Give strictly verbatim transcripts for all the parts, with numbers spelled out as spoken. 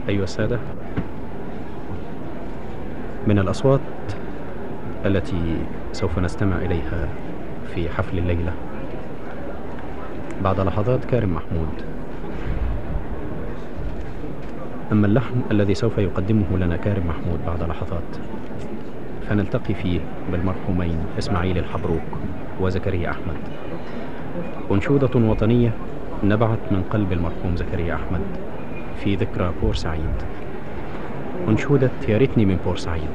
أيها السادة، من الأصوات التي سوف نستمع إليها في حفل الليلة بعد لحظات كارم محمود. أما اللحن الذي سوف يقدمه لنا كارم محمود بعد لحظات فنلتقي فيه بالمرحومين إسماعيل الحبروك وزكريا أحمد، أنشودة وطنية نبعت من قلب المرحوم زكريا أحمد في ذكرى بورسعيد، أنشودة يا ريتني من بورسعيد.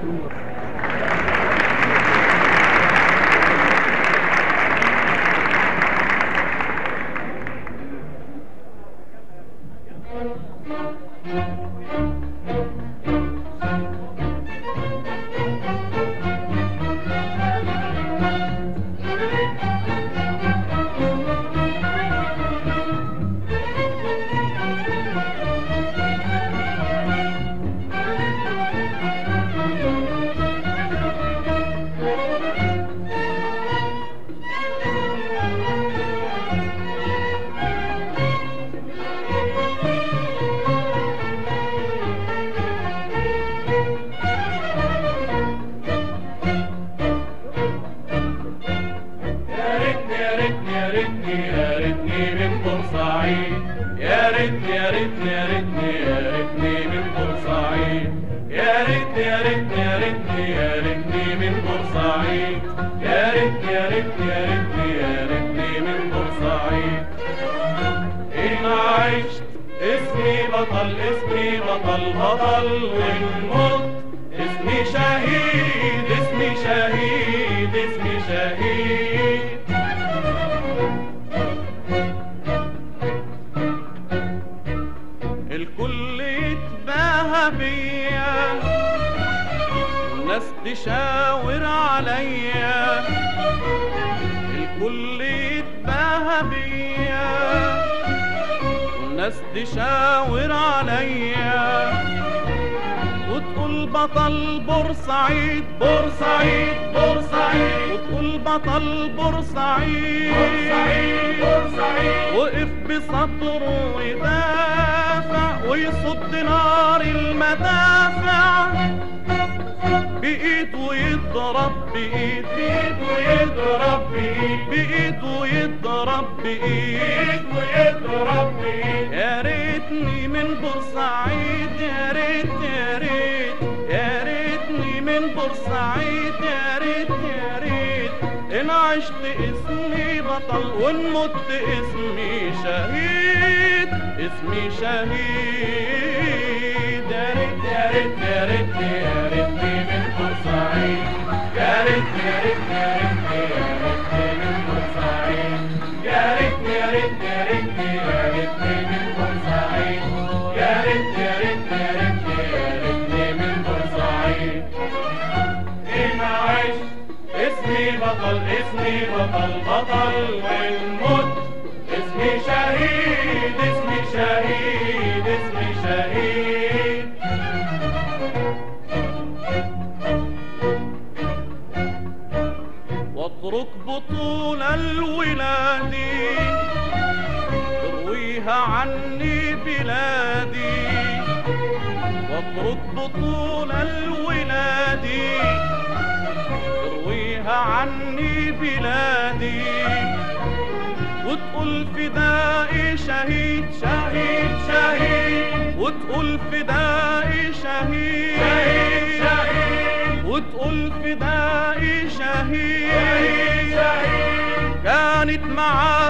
كانت معاه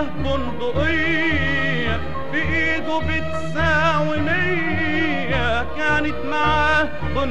بندقية في ايده بتساوي مية، كانت معاه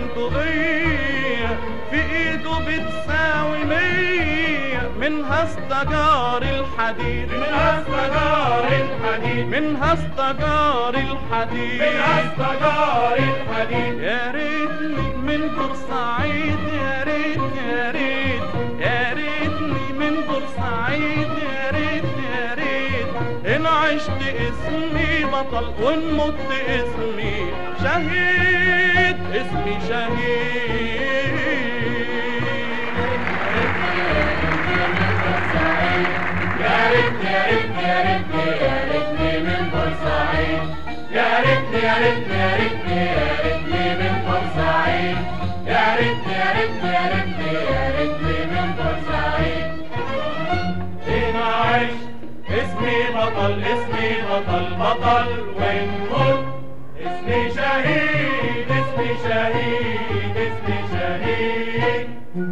بندقية في ايده بتساوي مية، منها استجار الحديد منها استجار الحديد منها استجار الحديد منها استجار الحديد. يا ريتني من بورسعيد، يا ريت يا ريت يا ريتني من بورسعيد، يا ريت يا ريت إن عشت اسمي بطل وإن مت اسمي شهيد، اسمي شهيد. يا ريت يا ريت يا ريت يا ريتني من بورسعيد، يا ريتني يا ريتني يا ريتني يا ريتني من بورسعيد، يا ريتني يا ريتني يا ريتني يا ريتني من بورسعيد. هنا عشت اسمي بطل اسمي بطل بطل ونموت اسمي شهيد اسمي شهيد اسمي شهيد.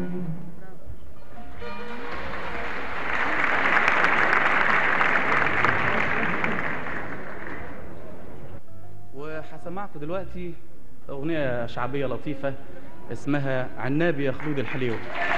وهسمعكم دلوقتي أغنية شعبية لطيفة اسمها عنابي يا خلود الحليوة.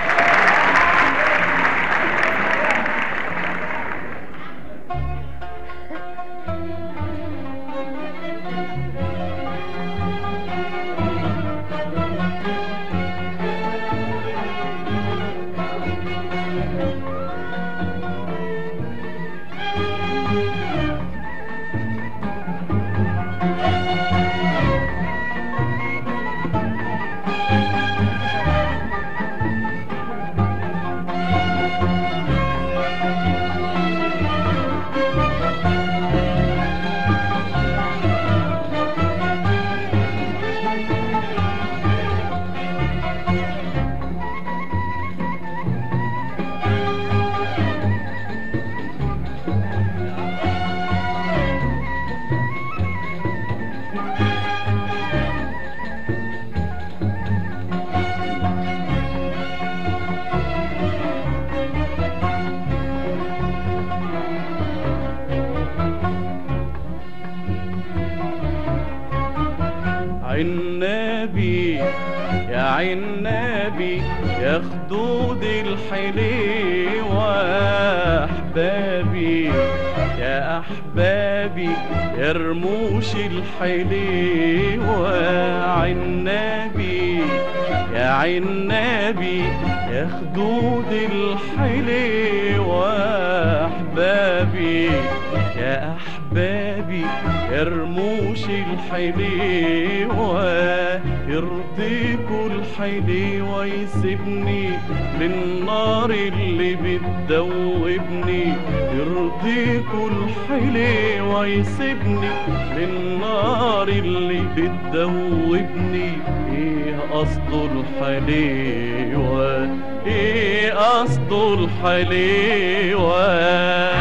عنابي يا عنابي يا خدود الحليوة، أحبابي يا أحبابي يا رموش الحليوة. عنابي يا عنابي يا خدود الحليوة، أحبابي يا أحبابي يا رموش الحليوة. يرضيكوا الحليوة يسيبني للنار اللي بتدوبني، يرضيكوا الحليوة يسيبني للنار اللي بتدوبني. ايه قصده الحليوة ايه قصده الحليوة؟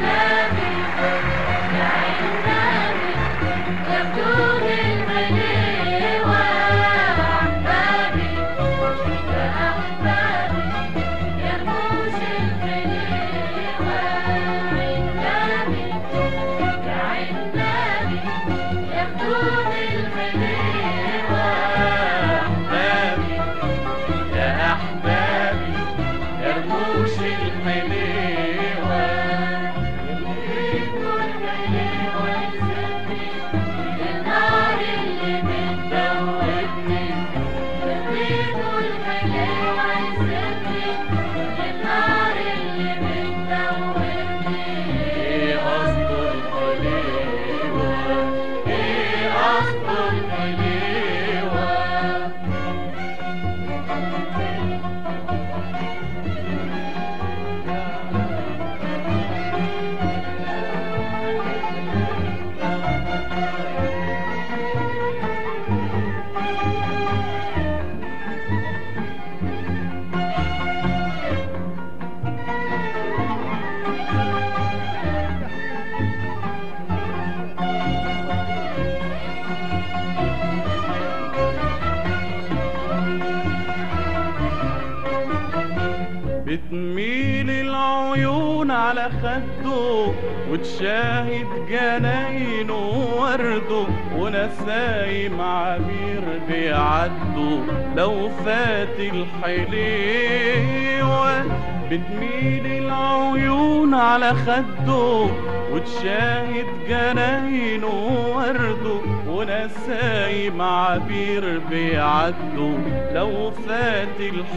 بتميل العيون على خده وتشاهد جناينه ورده، ونسايم عبير بيعدوا لو فات الحليوة. بتميل العيون على خده وتشاهد جناينه ورده، ونسايم عبير بيعدوا لو فات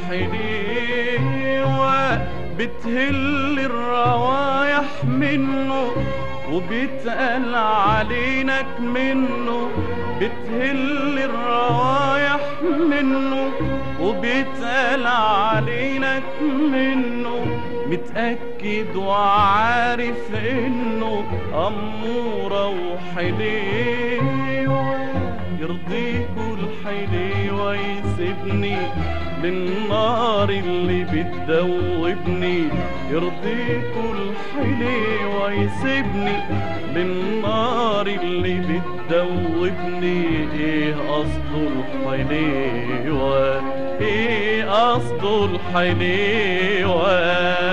الحليوة. بتهل الروايح منه وبيتقال علينك منه، بتهل الروايح منه وبيتقال علينك منه. متأكد وعارف انه أمورة وحليوة. يرضيكوا الحليوة يسيبني للنار اللي بتدوبني، يرضيكوا الحليوة يسيبني للنار اللي بتدوبني. ايه قصده الحليوة، ايه قصده الحليوة؟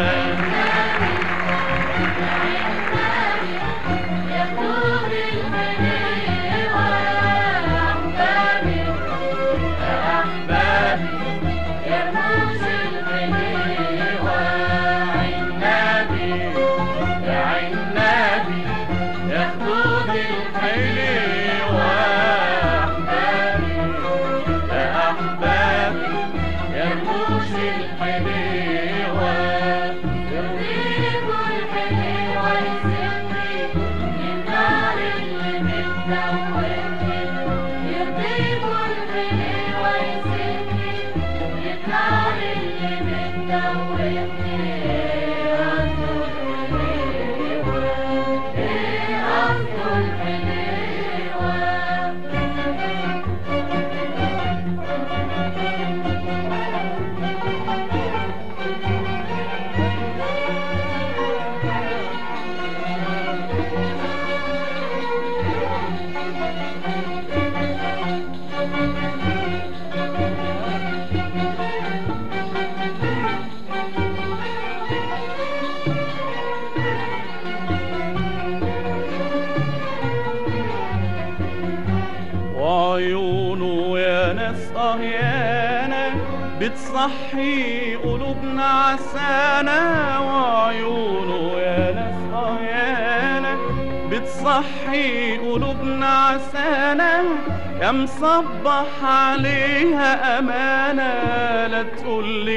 وعيونه يا ناس أهيانة بتصحي قلوبنا عسانة، وعيونه يا ناس أهيانة بتصحي قلوبنا عسانة، يا مصبح عليها أمانة لا تقولي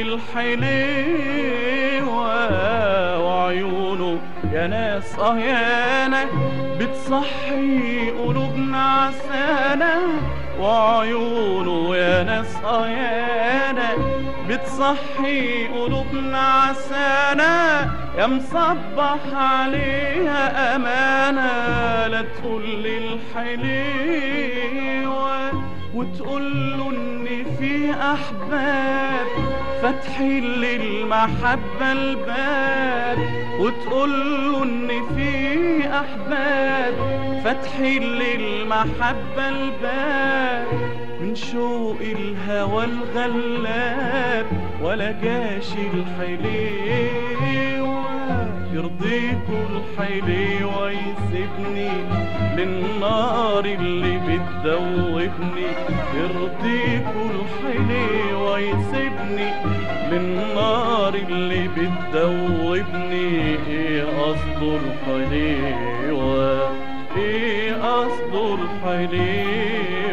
الحليوة. وعيونه يا ناس أهيانة بتصحي قلوبنا عسانة، وعيونه يا ناس أهيانة بتصحي قلوبنا عسانة، يا مصبح عليها أمانة لا تقولي الحليوة. وتقوله إن في أحباب فاتحين للمحبة الباب، وتقوله إن في أحباب فاتحين للمحبة الباب، من شوق الهوى الغلاب ولا جاش الحليوة. يرضيكوا الحليوة يسيبني للنار اللي بتدوبني، يرضيكوا الحليوة يسيبني للنار اللي بتدوبني. ايه قصده الحليوة، ايه قصده الحليوة؟